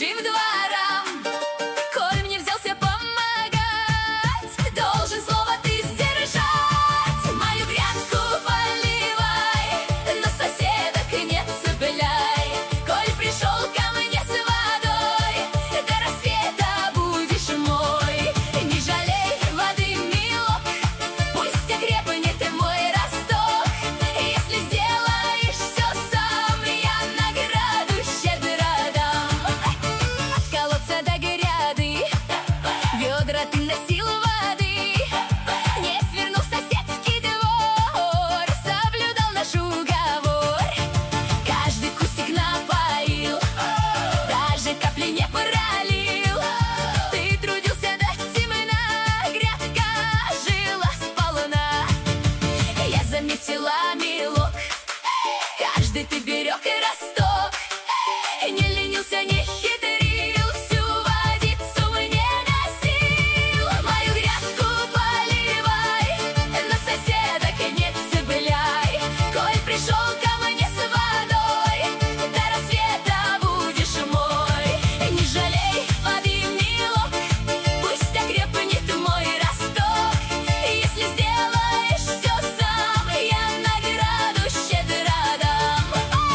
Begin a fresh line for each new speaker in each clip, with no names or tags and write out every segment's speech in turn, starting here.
чужим дворам. Коль мне взялся помогать, должен слово ты сдержать. Мою грядку поливай, но соседок не цепляй. Коль пришел ко мне с водой, до рассвета будешь мой. Не жалей воды, милок, пусть окрепнет мой росток. Если сделаешь все сам, я награду щедро дам. От колодца до гряды ведра ты носил воды, не свернул в соседский двор, соблюдал наш уговор. Каждый кустик напоил, даже капли не пролил. Ты трудился до темна, грядка жила сполна. Я заметила, милок, каждый ты берег и росток. Не ленился, не хитрил, всю водицу мне носил. Мою грядку поливай, но соседок не цепляй. Коль пришел ко мне с водой, до рассвета будешь мой. Не жалей воды, милок, пусть окрепнет мой росток. Если сделаешь все сам, я награду щедро дам.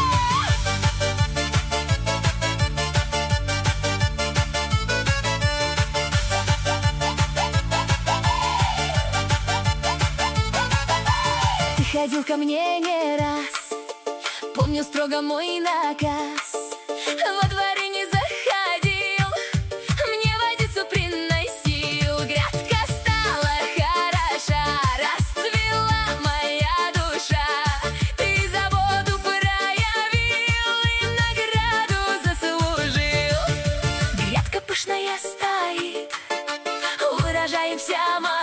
Ты ходил ко мне не раз, помню строго мой наказ. Во дворе не заходил, мне водицу приносил. Грядка стала хороша, расцвела моя душа. Ты заботу проявил и награду заслужил. Грядка пышная стоит, урожаем вся моя.